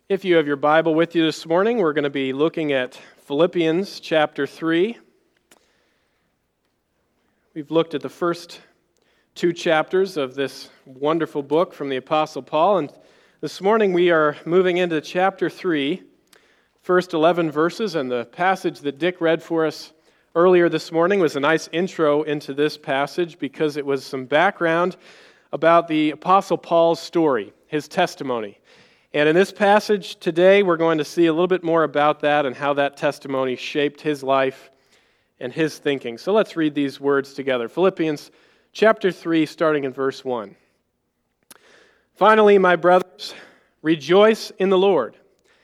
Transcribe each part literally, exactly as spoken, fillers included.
If you have your Bible with you this morning, we're going to be looking at Philippians chapter three. We've looked at the first two chapters of this wonderful book from the Apostle Paul, and this morning we are moving into chapter three, first eleven verses, and the passage that Dick read for us earlier this morning was a nice intro into this passage because it was some background about the Apostle Paul's story, his testimony. And in this passage today, we're going to see a little bit more about that and how that testimony shaped his life and his thinking. So let's read these words together. Philippians chapter three, starting in verse one. Finally, my brothers, rejoice in the Lord.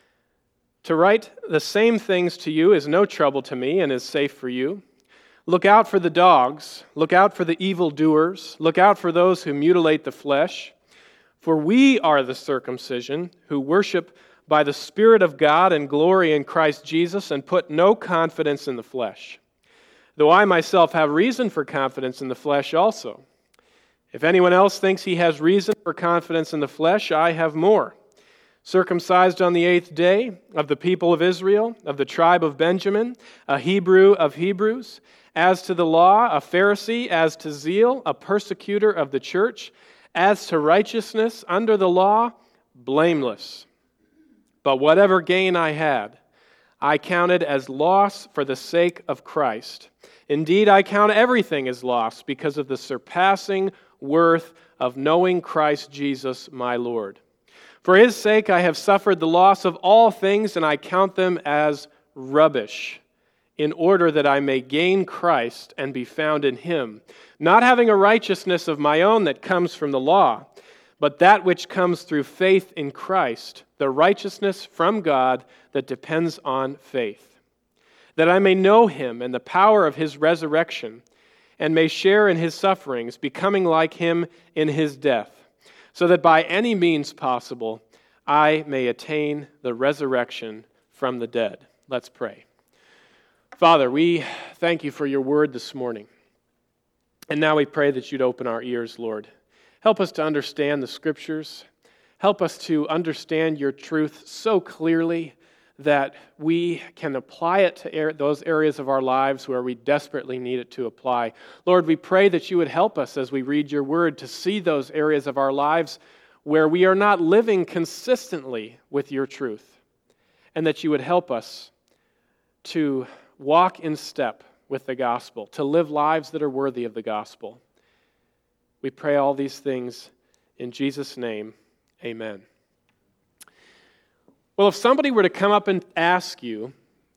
To write the same things to you is no trouble to me and is safe for you. Look out for the dogs, look out for the evildoers, look out for those who mutilate the flesh. For we are the circumcision who worship by the Spirit of God and glory in Christ Jesus and put no confidence in the flesh. Though I myself have reason for confidence in the flesh also. If anyone else thinks he has reason for confidence in the flesh, I have more. Circumcised on the eighth day, of the people of Israel, of the tribe of Benjamin, a Hebrew of Hebrews, as to the law, a Pharisee, as to zeal, a persecutor of the church, as to righteousness under the law, blameless. But whatever gain I had, I counted as loss for the sake of Christ. Indeed, I count everything as loss because of the surpassing worth of knowing Christ Jesus my Lord. For his sake I have suffered the loss of all things, and I count them as rubbish, in order that I may gain Christ and be found in him, not having a righteousness of my own that comes from the law, but that which comes through faith in Christ, the righteousness from God that depends on faith, that I may know him and the power of his resurrection, and may share in his sufferings, becoming like him in his death, so that by any means possible I may attain the resurrection from the dead. Let's pray. Father, we thank you for your word this morning. And now we pray that you'd open our ears, Lord. Help us to understand the Scriptures. Help us to understand your truth so clearly that we can apply it to those areas of our lives where we desperately need it to apply. Lord, we pray that you would help us as we read your word to see those areas of our lives where we are not living consistently with your truth, and that you would help us to walk in step with the gospel, to live lives that are worthy of the gospel. We pray all these things in Jesus' name, amen. Well, if somebody were to come up and ask you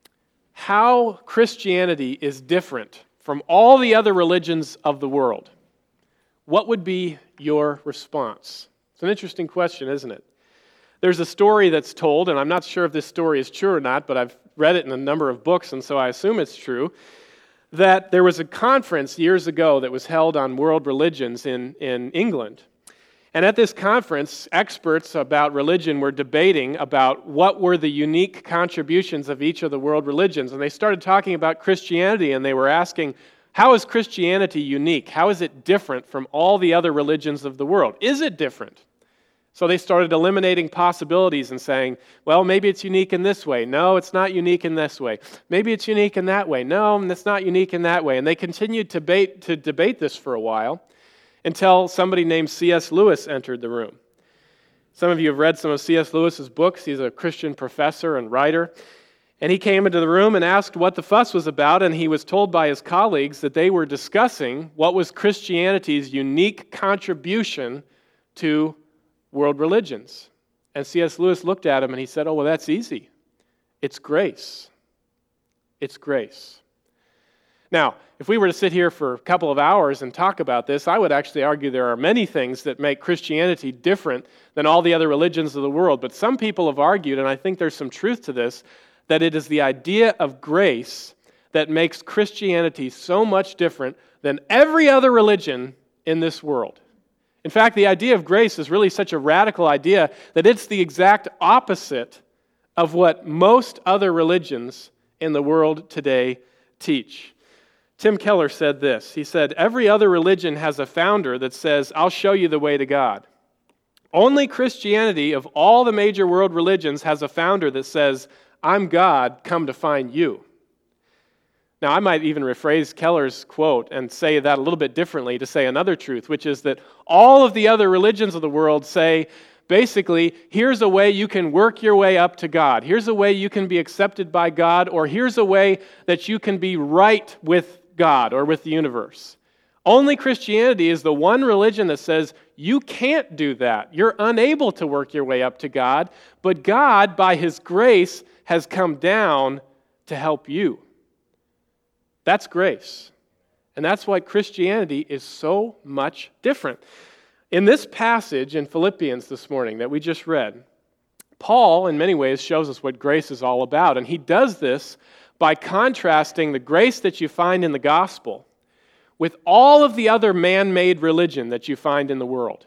how Christianity is different from all the other religions of the world, what would be your response? It's an interesting question, isn't it? There's a story that's told, and I'm not sure if this story is true or not, but I've read it in a number of books, and so I assume it's true, that there was a conference years ago that was held on world religions in, in England. And at this conference, experts about religion were debating about what were the unique contributions of each of the world religions. And they started talking about Christianity, and they were asking, how is Christianity unique? How is it different from all the other religions of the world? Is it different? So they started eliminating possibilities and saying, well, maybe it's unique in this way. No, it's not unique in this way. Maybe it's unique in that way. No, it's not unique in that way. And they continued to debate, to debate this for a while until somebody named C S Lewis entered the room. Some of you have read some of C S Lewis's books. He's a Christian professor and writer. And he came into the room and asked what the fuss was about, and he was told by his colleagues that they were discussing what was Christianity's unique contribution to world religions. And C S Lewis looked at him and he said, oh, well, that's easy. It's grace. It's grace. Now, if we were to sit here for a couple of hours and talk about this, I would actually argue there are many things that make Christianity different than all the other religions of the world. But some people have argued, and I think there's some truth to this, that it is the idea of grace that makes Christianity so much different than every other religion in this world. In fact, the idea of grace is really such a radical idea that it's the exact opposite of what most other religions in the world today teach. Tim Keller said this. He said, every other religion has a founder that says, I'll show you the way to God. Only Christianity, of all the major world religions, has a founder that says, I'm God, come to find you. Now, I might even rephrase Keller's quote and say that a little bit differently to say another truth, which is that all of the other religions of the world say, basically, here's a way you can work your way up to God. Here's a way you can be accepted by God, or here's a way that you can be right with God or with the universe. Only Christianity is the one religion that says you can't do that. You're unable to work your way up to God, but God, by His grace, has come down to help you. That's grace. And that's why Christianity is so much different. In this passage in Philippians this morning that we just read, Paul, in many ways, shows us what grace is all about. And he does this by contrasting the grace that you find in the gospel with all of the other man-made religion that you find in the world.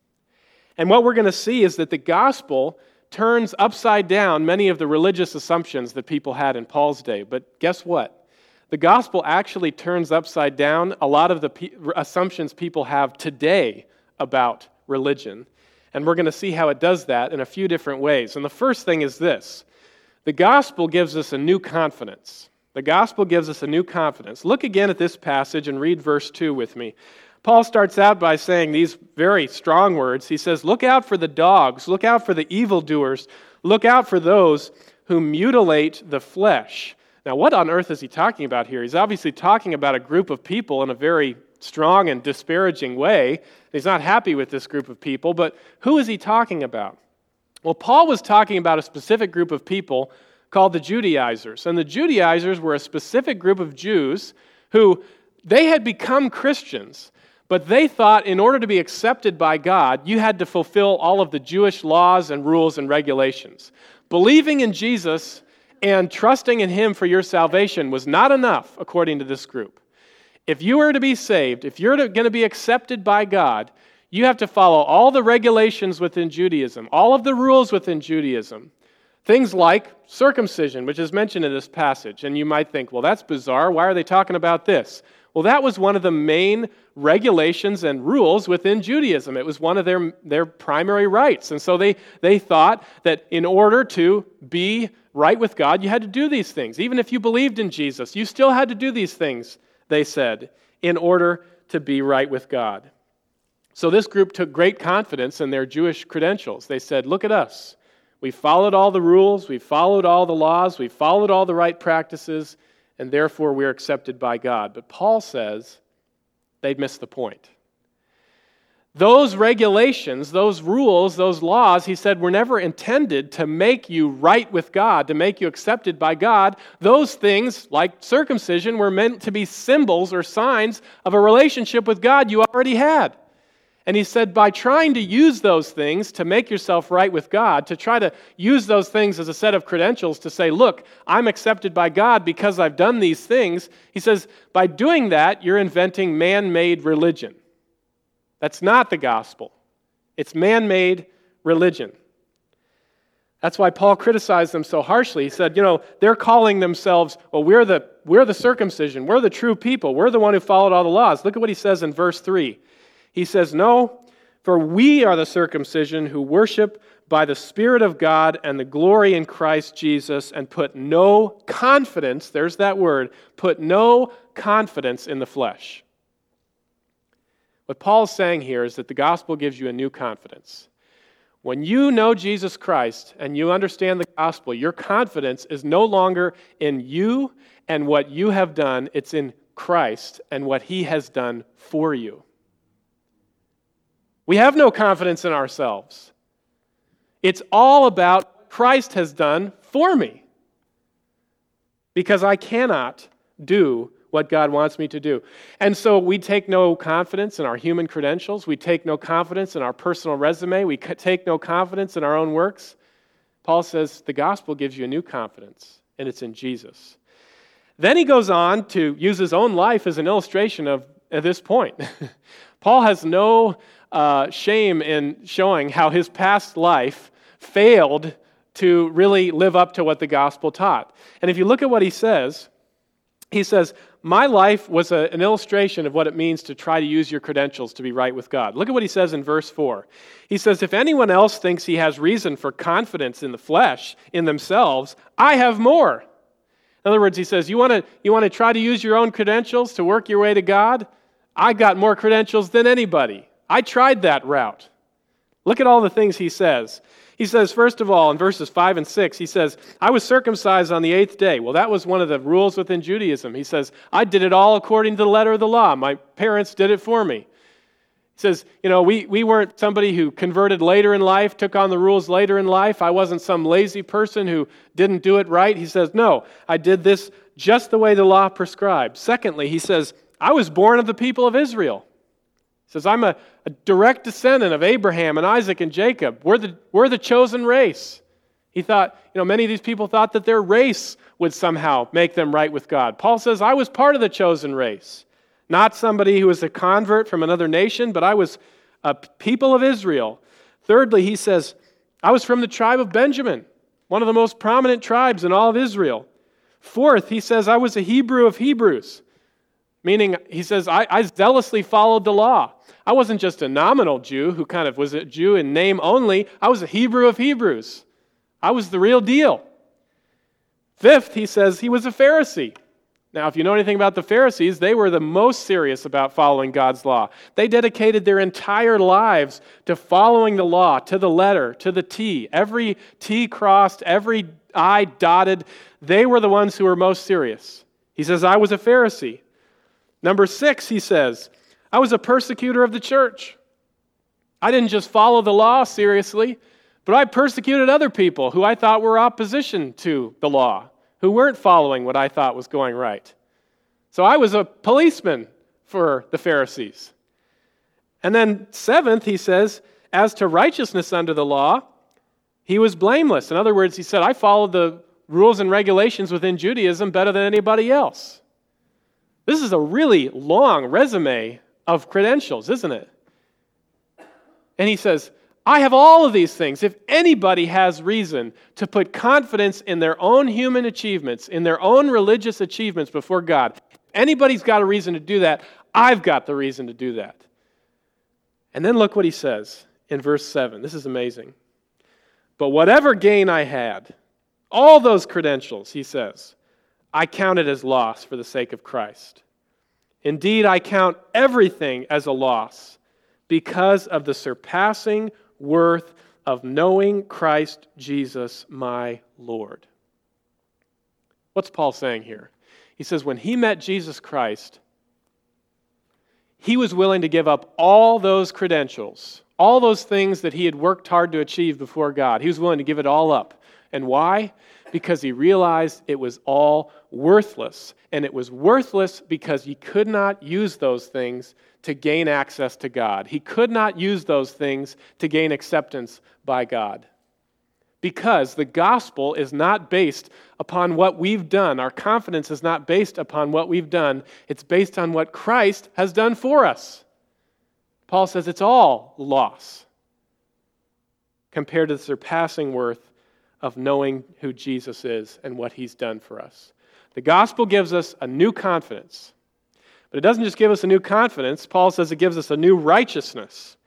And what we're going to see is that the gospel turns upside down many of the religious assumptions that people had in Paul's day. But guess what? The gospel actually turns upside down a lot of the pe- assumptions people have today about religion. And we're going to see how it does that in a few different ways. And the first thing is this. The gospel gives us a new confidence. The gospel gives us a new confidence. Look again at this passage and read verse two with me. Paul starts out by saying these very strong words. He says, look out for the dogs, look out for the evildoers, look out for those who mutilate the flesh. Now, what on earth is he talking about here? He's obviously talking about a group of people in a very strong and disparaging way. He's not happy with this group of people, but who is he talking about? Well, Paul was talking about a specific group of people called the Judaizers. And the Judaizers were a specific group of Jews who, they had become Christians, but they thought in order to be accepted by God, you had to fulfill all of the Jewish laws and rules and regulations. Believing in Jesus and trusting in Him for your salvation was not enough, according to this group. If you are to be saved, if you're going to be accepted by God, you have to follow all the regulations within Judaism, all of the rules within Judaism. Things like circumcision, which is mentioned in this passage. And you might think, well, that's bizarre. Why are they talking about this? Well, that was one of the main regulations and rules within Judaism. It was one of their, their primary rights. And so they, they thought that in order to be right with God, you had to do these things. Even if you believed in Jesus, you still had to do these things, they said, in order to be right with God. So this group took great confidence in their Jewish credentials. They said, look at us. We followed all the rules, we followed all the laws, we followed all the right practices, and therefore we're accepted by God. But Paul says they'd missed the point. Those regulations, those rules, those laws, he said, were never intended to make you right with God, to make you accepted by God. Those things, like circumcision, were meant to be symbols or signs of a relationship with God you already had. And he said, by trying to use those things to make yourself right with God, to try to use those things as a set of credentials to say, look, I'm accepted by God because I've done these things, he says, by doing that, you're inventing man-made religion. That's not the gospel. It's man-made religion. That's why Paul criticized them so harshly. He said, you know, they're calling themselves, well, we're the, we're the circumcision, we're the true people, we're the one who followed all the laws. Look at what he says in verse three. He says, no, for we are the circumcision who worship by the Spirit of God and the glory in Christ Jesus and put no confidence, there's that word, put no confidence in the flesh. What Paul's saying here is that the gospel gives you a new confidence. When you know Jesus Christ and you understand the gospel, your confidence is no longer in you and what you have done, it's in Christ and what He has done for you. We have no confidence in ourselves. It's all about what Christ has done for me. Because I cannot do what God wants me to do. And so we take no confidence in our human credentials. We take no confidence in our personal resume. We take no confidence in our own works. Paul says the gospel gives you a new confidence, and it's in Jesus. Then he goes on to use his own life as an illustration of at this point. Paul has no uh, shame in showing how his past life failed to really live up to what the gospel taught. And if you look at what he says, he says, my life was a, an illustration of what it means to try to use your credentials to be right with God. Look at what he says in verse four. He says, if anyone else thinks he has reason for confidence in the flesh, in themselves, I have more. In other words, he says, you want to you want to try to use your own credentials to work your way to God? I got more credentials than anybody. I tried that route. Look at all the things he says. He says, first of all, in verses five and six, he says, I was circumcised on the eighth day. Well, that was one of the rules within Judaism. He says, I did it all according to the letter of the law. My parents did it for me. He says, you know, we, we weren't somebody who converted later in life, took on the rules later in life. I wasn't some lazy person who didn't do it right. He says, no, I did this just the way the law prescribed. Secondly, he says, I was born of the people of Israel. He says, I'm a, a direct descendant of Abraham and Isaac and Jacob. We're the, we're the chosen race. He thought, you know, many of these people thought that their race would somehow make them right with God. Paul says, I was part of the chosen race. Not somebody who was a convert from another nation, but I was a people of Israel. Thirdly, he says, I was from the tribe of Benjamin, one of the most prominent tribes in all of Israel. Fourth, he says, I was a Hebrew of Hebrews. Meaning, he says, I, I zealously followed the law. I wasn't just a nominal Jew who kind of was a Jew in name only. I was a Hebrew of Hebrews. I was the real deal. Fifth, he says, he was a Pharisee. Now, if you know anything about the Pharisees, they were the most serious about following God's law. They dedicated their entire lives to following the law, to the letter, to the T. Every T crossed, every I dotted. They were the ones who were most serious. He says, I was a Pharisee. Number six, he says, I was a persecutor of the church. I didn't just follow the law seriously, but I persecuted other people who I thought were opposition to the law, who weren't following what I thought was going right. So I was a policeman for the Pharisees. And then seventh, he says, as to righteousness under the law, he was blameless. In other words, he said, I followed the rules and regulations within Judaism better than anybody else. This is a really long resume of credentials, isn't it? And he says, I have all of these things. If anybody has reason to put confidence in their own human achievements, in their own religious achievements before God, if anybody's got a reason to do that, I've got the reason to do that. And then look what he says in verse seven. This is amazing. But whatever gain I had, all those credentials, he says, I count it as loss for the sake of Christ. Indeed, I count everything as a loss because of the surpassing worth of knowing Christ Jesus, my Lord. What's Paul saying here? He says when he met Jesus Christ, he was willing to give up all those credentials, all those things that he had worked hard to achieve before God. He was willing to give it all up. And why? Because he realized it was all worthless. And it was worthless because he could not use those things to gain access to God. He could not use those things to gain acceptance by God. Because the gospel is not based upon what we've done. Our confidence is not based upon what we've done. It's based on what Christ has done for us. Paul says it's all loss compared to the surpassing worth of knowing who Jesus is and what he's done for us. The gospel gives us a new confidence. But it doesn't just give us a new confidence. Paul says it gives us a new righteousness.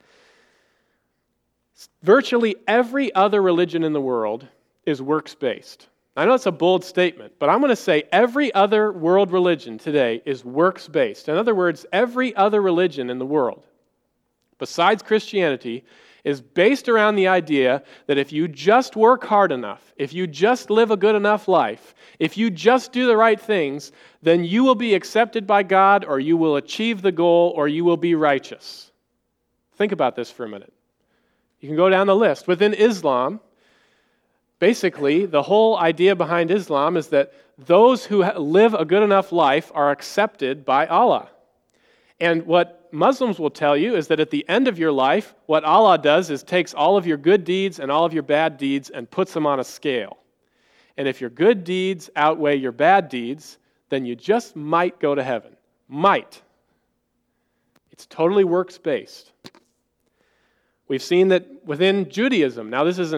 Virtually every other religion in the world is works-based. I know it's a bold statement, but I'm going to say every other world religion today is works-based. In other words, every other religion in the world, besides Christianity, is based around the idea that if you just work hard enough, if you just live a good enough life, if you just do the right things, then you will be accepted by God, or you will achieve the goal, or you will be righteous. Think about this for a minute. You can go down the list. Within Islam, basically, the whole idea behind Islam is that those who live a good enough life are accepted by Allah. And what Muslims will tell you is that at the end of your life, what Allah does is takes all of your good deeds and all of your bad deeds and puts them on a scale. And if your good deeds outweigh your bad deeds, then you just might go to heaven. Might. It's totally works-based. We've seen that within Judaism, now this isn't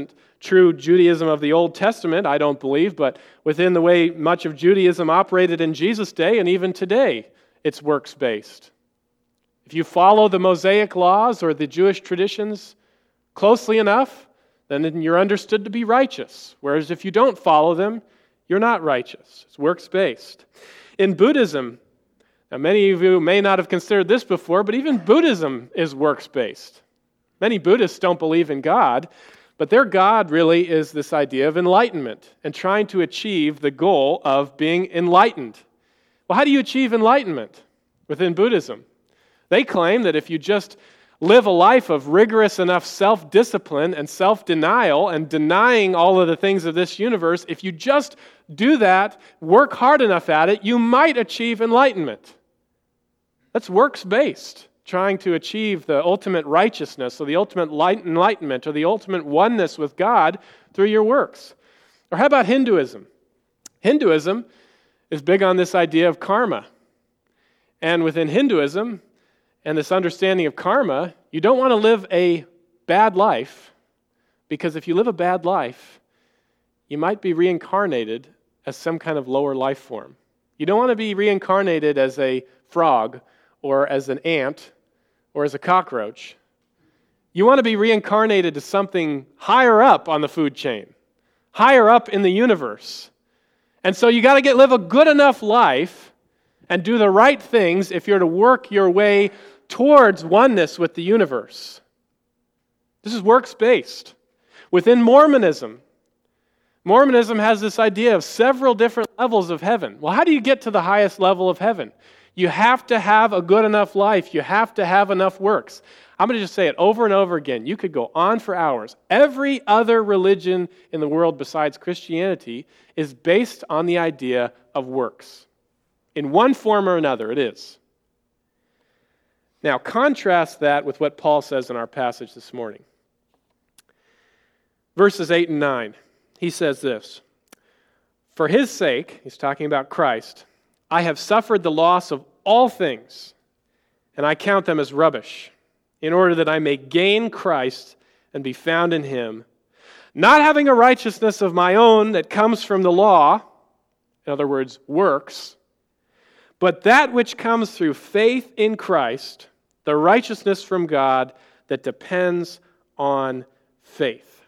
true Judaism of the Old Testament, I don't believe, but within the way much of Judaism operated in Jesus' day and even today, it's works-based. If you follow the Mosaic laws or the Jewish traditions closely enough, then you're understood to be righteous. Whereas if you don't follow them, you're not righteous. It's works-based. In Buddhism, now many of you may not have considered this before, but even Buddhism is works-based. Many Buddhists don't believe in God, but their God really is this idea of enlightenment and trying to achieve the goal of being enlightened. Well, how do you achieve enlightenment within Buddhism? They claim that if you just live a life of rigorous enough self-discipline and self-denial and denying all of the things of this universe, if you just do that, work hard enough at it, you might achieve enlightenment. That's works-based, trying to achieve the ultimate righteousness or the ultimate enlightenment or the ultimate oneness with God through your works. Or how about Hinduism? Hinduism is big on this idea of karma. And within Hinduism and this understanding of karma, you don't want to live a bad life, because if you live a bad life, you might be reincarnated as some kind of lower life form. You don't want to be reincarnated as a frog or as an ant or as a cockroach. You want to be reincarnated as something higher up on the food chain, higher up in the universe. And so you got to get live a good enough life and do the right things if you're to work your way towards oneness with the universe. This is works-based. Within Mormonism, Mormonism has this idea of several different levels of heaven. Well, how do you get to the highest level of heaven? You have to have a good enough life. You have to have enough works. I'm going to just say it over and over again. You could go on for hours. Every other religion in the world besides Christianity is based on the idea of works. In one form or another, it is. Now, contrast that with what Paul says in our passage this morning. Verses eight and nine, he says this, "For his sake," he's talking about Christ, "I have suffered the loss of all things, and I count them as rubbish, in order that I may gain Christ and be found in him, not having a righteousness of my own that comes from the law," in other words, works, "but that which comes through faith in Christ, the righteousness from God that depends on faith."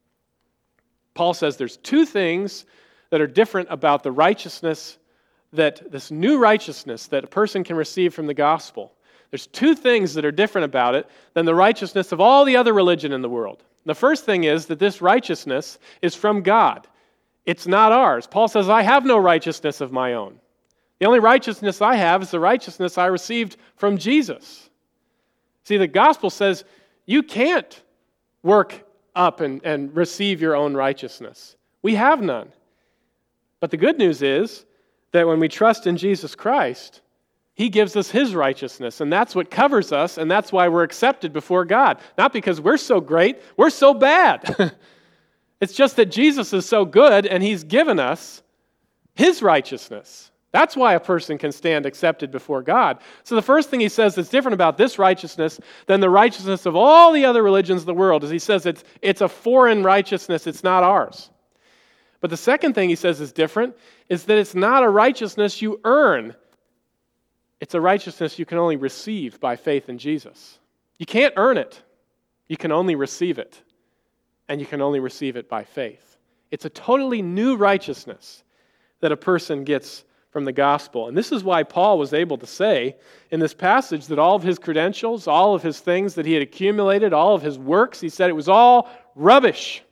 Paul says there's two things that are different about the righteousness, that this new righteousness that a person can receive from the gospel. There's two things that are different about it than the righteousness of all the other religion in the world. The first thing is that this righteousness is from God. It's not ours. Paul says, "I have no righteousness of my own. The only righteousness I have is the righteousness I received from Jesus." See, the gospel says you can't work up and, and receive your own righteousness. We have none. But the good news is that when we trust in Jesus Christ, he gives us his righteousness, and that's what covers us, and that's why we're accepted before God. Not because we're so great, we're so bad. It's just that Jesus is so good, and he's given us his righteousness. That's why a person can stand accepted before God. So the first thing he says that's different about this righteousness than the righteousness of all the other religions of the world is he says it's, it's a foreign righteousness, it's not ours. But the second thing he says is different is that it's not a righteousness you earn. It's a righteousness you can only receive by faith in Jesus. You can't earn it. You can only receive it. And you can only receive it by faith. It's a totally new righteousness that a person gets from the gospel. And this is why Paul was able to say in this passage that all of his credentials, all of his things that he had accumulated, all of his works, he said it was all rubbish.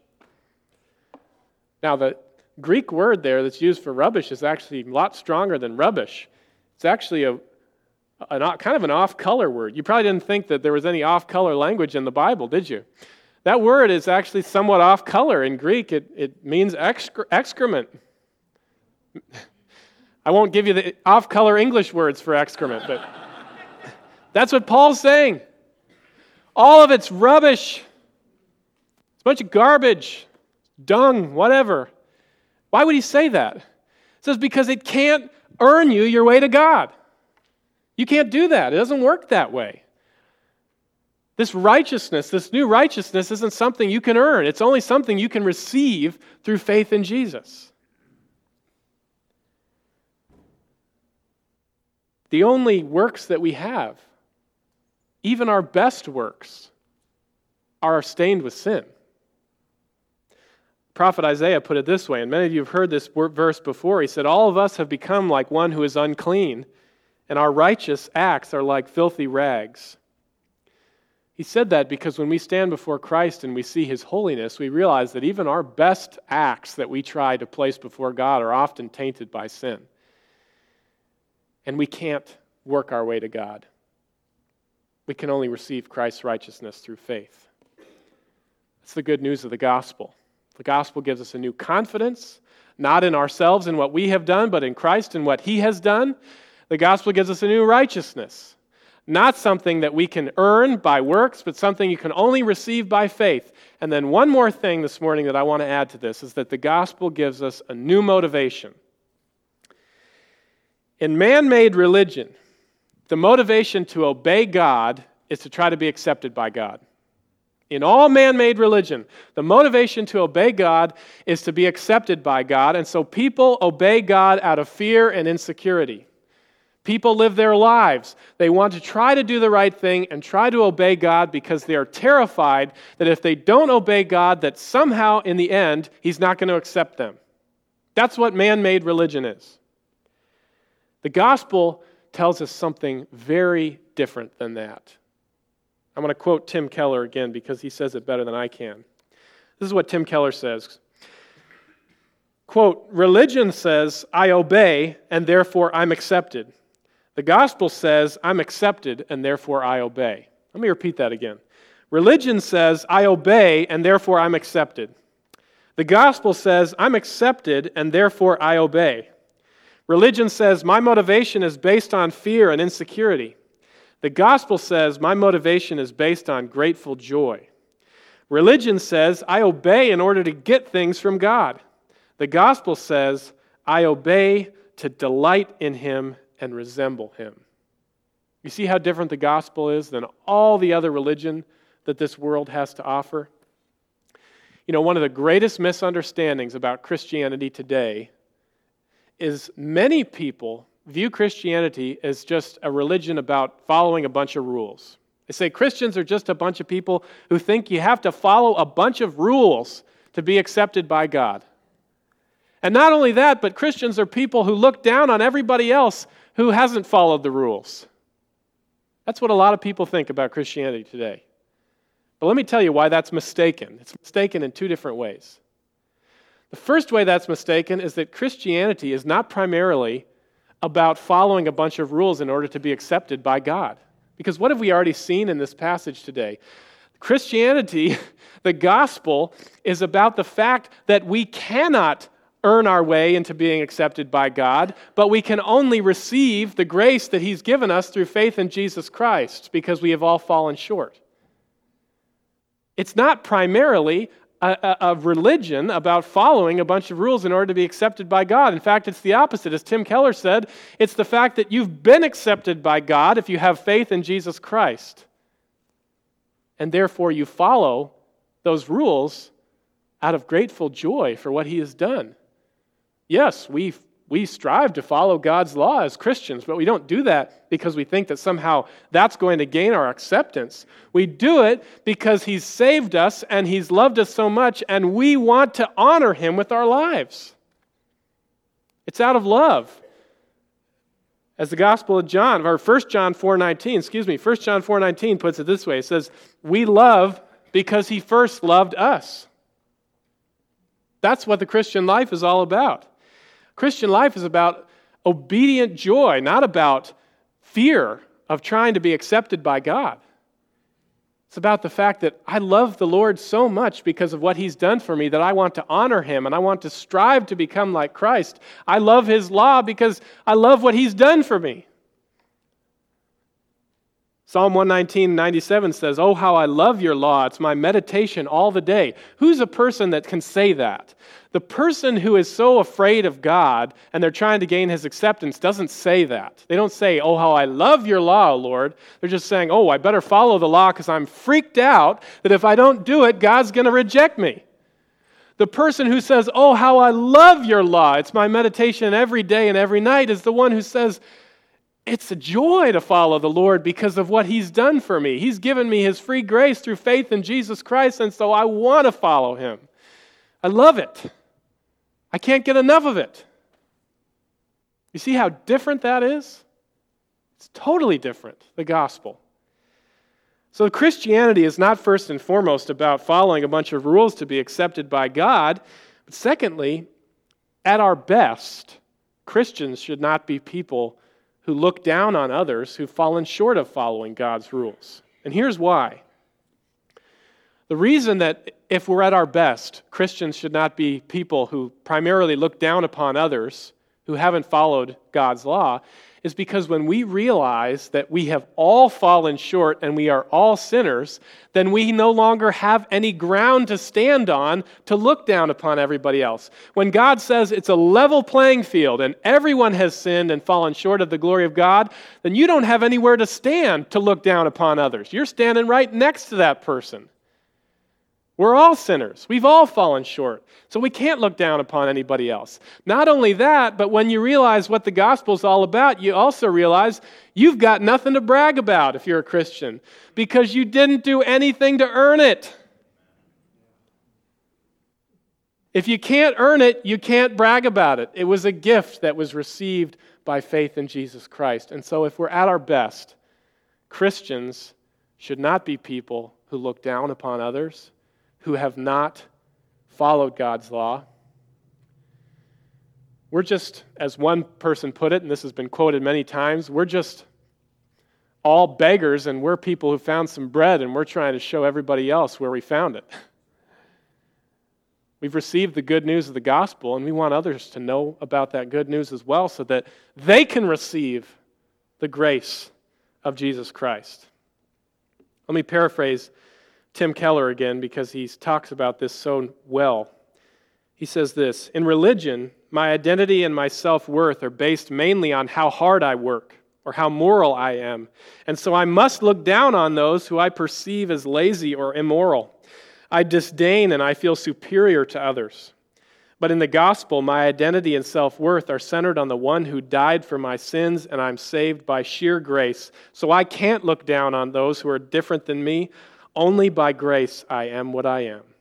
Now, the Greek word there that's used for rubbish is actually a lot stronger than rubbish. It's actually a An, kind of an off-color word. You probably didn't think that there was any off-color language in the Bible, did you? That word is actually somewhat off-color. In Greek, it, it means excre- excrement. I won't give you the off-color English words for excrement, but that's what Paul's saying. All of it's rubbish. It's a bunch of garbage, dung, whatever. Why would he say that? It says because it can't earn you your way to God. You can't do that. It doesn't work that way. This righteousness, this new righteousness isn't something you can earn. It's only something you can receive through faith in Jesus. The only works that we have, even our best works, are stained with sin. Prophet Isaiah put it this way, and many of you have heard this verse before. He said, all of us have become like one who is unclean, and our righteous acts are like filthy rags. He said that because when we stand before Christ and we see His holiness, we realize that even our best acts that we try to place before God are often tainted by sin. And we can't work our way to God. We can only receive Christ's righteousness through faith. That's the good news of the gospel. The gospel gives us a new confidence, not in ourselves and what we have done, but in Christ and what He has done. The gospel gives us a new righteousness, not something that we can earn by works, but something you can only receive by faith. And then one more thing this morning that I want to add to this is that the gospel gives us a new motivation. In man-made religion, the motivation to obey God is to try to be accepted by God. In all man-made religion, the motivation to obey God is to be accepted by God, and so people obey God out of fear and insecurity. People live their lives. They want to try to do the right thing and try to obey God because they are terrified that if they don't obey God, that somehow in the end, He's not going to accept them. That's what man-made religion is. The gospel tells us something very different than that. I'm going to quote Tim Keller again because he says it better than I can. This is what Tim Keller says. Quote, religion says, I obey and therefore I'm accepted. The gospel says, I'm accepted and therefore I obey. Let me repeat that again. Religion says, I obey and therefore I'm accepted. The gospel says, I'm accepted and therefore I obey. Religion says, my motivation is based on fear and insecurity. The gospel says, my motivation is based on grateful joy. Religion says, I obey in order to get things from God. The gospel says, I obey to delight in Him and resemble Him. You see how different the gospel is than all the other religion that this world has to offer? You know, one of the greatest misunderstandings about Christianity today is many people view Christianity as just a religion about following a bunch of rules. They say Christians are just a bunch of people who think you have to follow a bunch of rules to be accepted by God. And not only that, but Christians are people who look down on everybody else who hasn't followed the rules. That's what a lot of people think about Christianity today. But let me tell you why that's mistaken. It's mistaken in two different ways. The first way that's mistaken is that Christianity is not primarily about following a bunch of rules in order to be accepted by God. Because what have we already seen in this passage today? Christianity, the gospel, is about the fact that we cannot earn our way into being accepted by God, but we can only receive the grace that He's given us through faith in Jesus Christ because we have all fallen short. It's not primarily A, a, a religion about following a bunch of rules in order to be accepted by God. In fact, it's the opposite. As Tim Keller said, it's the fact that you've been accepted by God if you have faith in Jesus Christ. And therefore you follow those rules out of grateful joy for what He has done. Yes, we we strive to follow God's law as Christians, but we don't do that because we think that somehow that's going to gain our acceptance. We do it because He's saved us and He's loved us so much, and we want to honor Him with our lives. It's out of love. As the Gospel of John, or First John four nineteen, excuse me, First John four nineteen puts it this way. It says, we love because He first loved us. That's what the Christian life is all about. Christian life is about obedient joy, not about fear of trying to be accepted by God. It's about the fact that I love the Lord so much because of what He's done for me that I want to honor Him and I want to strive to become like Christ. I love His law because I love what He's done for me. Psalm one nineteen, ninety-seven says, "Oh, how I love your law. It's my meditation all the day." Who's a person that can say that? The person who is so afraid of God and they're trying to gain his acceptance doesn't say that. They don't say, "Oh, how I love your law, Lord." They're just saying, "Oh, I better follow the law because I'm freaked out that if I don't do it, God's going to reject me." The person who says, "Oh, how I love your law. It's my meditation every day and every night," is the one who says, "It's a joy to follow the Lord because of what He's done for me. He's given me His free grace through faith in Jesus Christ, and so I want to follow Him. I love it. I can't get enough of it." You see how different that is? It's totally different, the gospel. So Christianity is not first and foremost about following a bunch of rules to be accepted by God, but secondly, at our best, Christians should not be people who look down on others who've fallen short of following God's rules. And here's why. The reason that if we're at our best, Christians should not be people who primarily look down upon others who haven't followed God's law is because when we realize that we have all fallen short and we are all sinners, then we no longer have any ground to stand on to look down upon everybody else. When God says it's a level playing field and everyone has sinned and fallen short of the glory of God, then you don't have anywhere to stand to look down upon others. You're standing right next to that person. We're all sinners. We've all fallen short. So we can't look down upon anybody else. Not only that, but when you realize what the gospel is all about, you also realize you've got nothing to brag about if you're a Christian because you didn't do anything to earn it. If you can't earn it, you can't brag about it. It was a gift that was received by faith in Jesus Christ. And so if we're at our best, Christians should not be people who look down upon others, who have not followed God's law. We're just, as one person put it, and this has been quoted many times, we're just all beggars and we're people who found some bread and we're trying to show everybody else where we found it. We've received the good news of the gospel and we want others to know about that good news as well so that they can receive the grace of Jesus Christ. Let me paraphrase Tim Keller again because he talks about this so well. He says this, "In religion, my identity and my self-worth are based mainly on how hard I work or how moral I am, and so I must look down on those who I perceive as lazy or immoral. I disdain and I feel superior to others. But in the gospel, my identity and self-worth are centered on the one who died for my sins, and I'm saved by sheer grace. So I can't look down on those who are different than me. Only by grace I am what I am."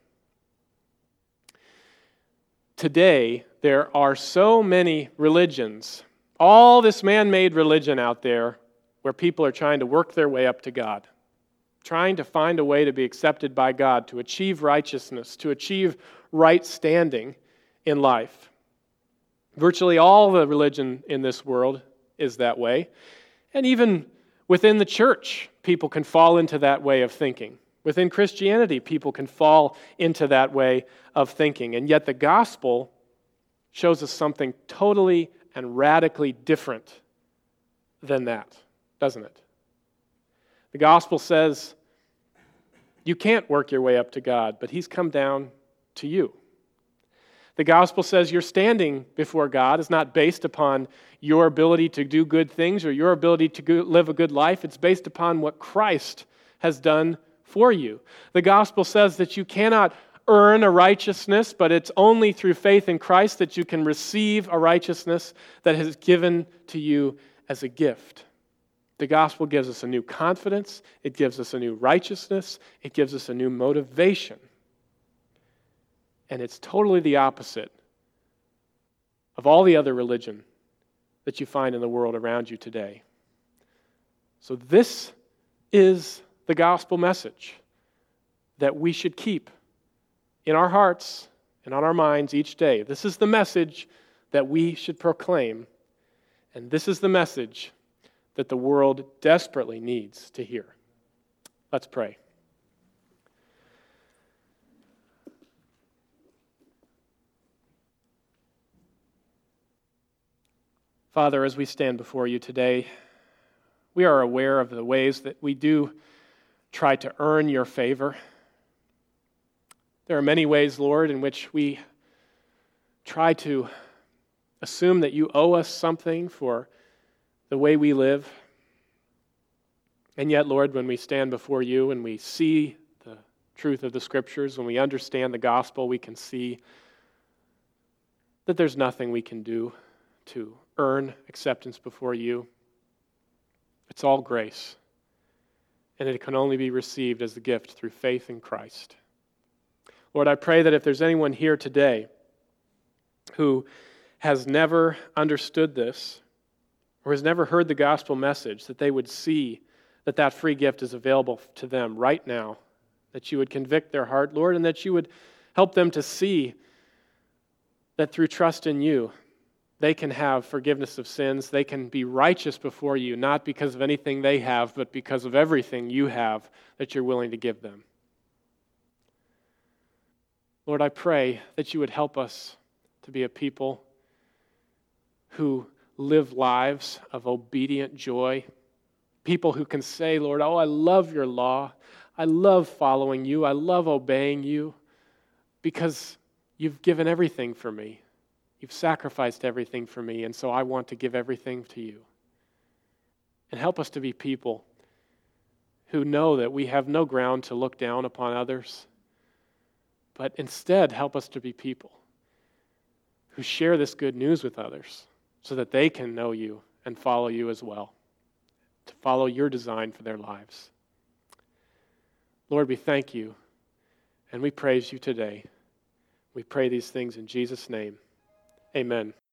Today, there are so many religions, all this man-made religion out there where people are trying to work their way up to God, trying to find a way to be accepted by God, to achieve righteousness, to achieve right standing in life. Virtually all the religion in this world is that way. And even within the church, people can fall into that way of thinking. Within Christianity, people can fall into that way of thinking. And yet the gospel shows us something totally and radically different than that, doesn't it? The gospel says you can't work your way up to God, but He's come down to you. The gospel says your standing before God is not based upon your ability to do good things or your ability to go, live a good life. It's based upon what Christ has done for you. The gospel says that you cannot earn a righteousness, but it's only through faith in Christ that you can receive a righteousness that is given to you as a gift. The gospel gives us a new confidence. It gives us a new righteousness. It gives us a new motivation. And it's totally the opposite of all the other religion that you find in the world around you today. So this is the gospel message that we should keep in our hearts and on our minds each day. This is the message that we should proclaim. And this is the message that the world desperately needs to hear. Let's pray. Father, as we stand before you today, We are aware of the ways that we do try to earn your favor. There are many ways, Lord, in which we try to assume that you owe us something for the way we live. And yet, Lord, when we stand before you and we see the truth of the Scriptures, when we understand the gospel, we can see that there's nothing we can do to earn acceptance before you. It's all grace, and it can only be received as a gift through faith in Christ. Lord, I pray that if there's anyone here today who has never understood this or has never heard the gospel message, that they would see that that free gift is available to them right now, that you would convict their heart, Lord, and that you would help them to see that through trust in you, they can have forgiveness of sins. They can be righteous before you, not because of anything they have, but because of everything you have that you're willing to give them. Lord, I pray that you would help us to be a people who live lives of obedient joy. People who can say, Lord, oh, I love your law. I love following you. I love obeying you because you've given everything for me. You've sacrificed everything for me, and so I want to give everything to you. And help us to be people who know that we have no ground to look down upon others, but instead help us to be people who share this good news with others so that they can know you and follow you as well, to follow your design for their lives. Lord, we thank you and we praise you today. We pray these things in Jesus' name. Amen.